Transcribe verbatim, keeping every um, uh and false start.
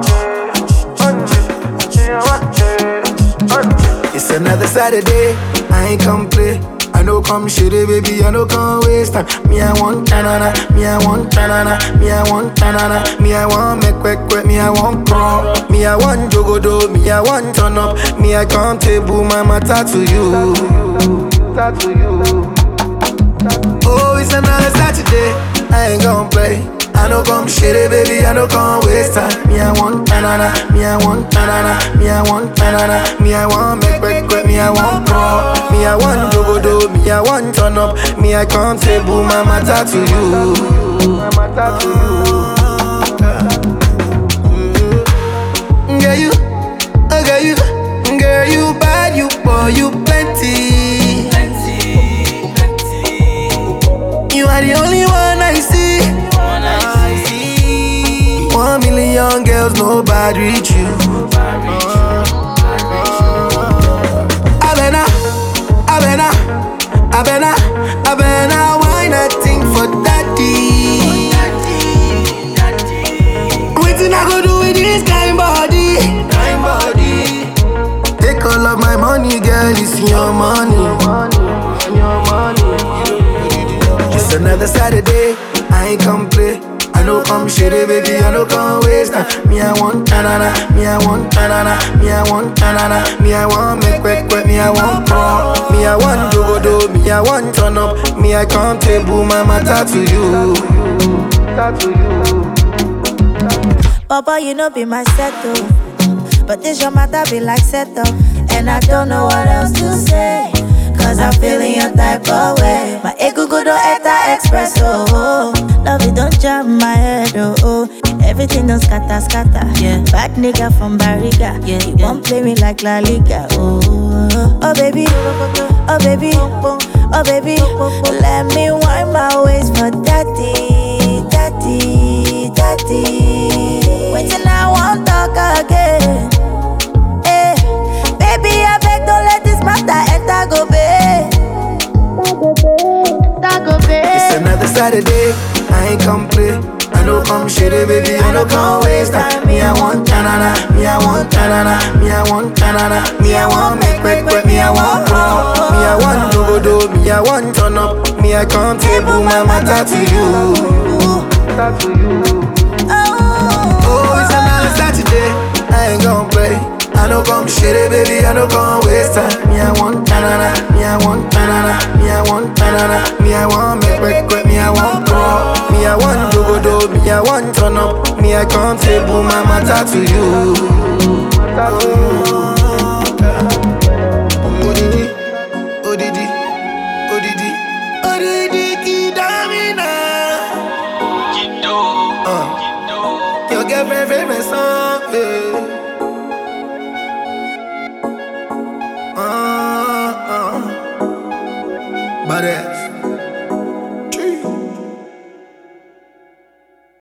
It's another Saturday, I ain't come play. I know come shitty, baby, I know come waste time. Me, I want tanana, me, I want tanana, me, I want tanana, me, I want make quick quick, me, I want pro, me, I want jogodo, me, I want turn up, me, I can't table my matter to you. To you. Oh, it's another Saturday, I ain't gon' play. I know come shitty, baby, I know come waste time. Me, I want tanana, me, I want tanana, me, I want tanana, me, I want make quick quick, me, I want pro, me, I want jogodo, me, I want turn up, me, I can't table my matter to you. My matter to you. Girl, you, oh girl, you, girl, you bad, you boy, you plenty. You are the only one I see. One million girls, nobody reach you. Abena, Abena, Abena, Abena, why nothing for daddy? Waiting I go do with this kind body. Kind body. Take all of my money, girl, it's your money. Your money. It's another Saturday, I ain't come play. I know come shitty, baby, I know come waste time. Me, I want tanana, me, I want tanana, me, I want tanana, me, I want make quick quick, me, I want pro, me, I want jogodo, me, I want turn up, me, I can't table my matter to you. To you. Papa, you know be my settle, but this your matter be like settle, and I don't know what else to say. Cause I'm feeling your type of way. My ego go do eta express, oh, oh. Love it don't jam my head, oh, oh. Everything don't scatter, scatter, yeah. Bad nigga from Barriga, yeah. You won't play me like La Liga, oh. Oh baby, oh baby, oh baby. Let me wind my waist for daddy, daddy, daddy. Wait till I won't talk again. Hey, baby, I beg don't let this matter enter go bed. It's another Saturday, I ain't come play. I know come shitty, baby, I know come waste time. Me, I want tanana, me, I want tanana, me, I want tanana, me, I want make quick quick, me, I want pro, me, I want jogodo, me, I want turn up, me, I can't table my matter to you. To you. Oh, it's another Saturday, I ain't gon' play. I know come shitty, baby, I know come waste time. Me, I want tanana, me, I want tanana, me, I want tanana, me, I want make quick quick, me, I want pro, me, I want jogodo, me, I want turn up, me, I can't table my matter to you. Odidi, Odidi, Odidi, Odidi, Kidamina. Uh, your girlfriend favorite song, yeah. Uh, uh. But uh,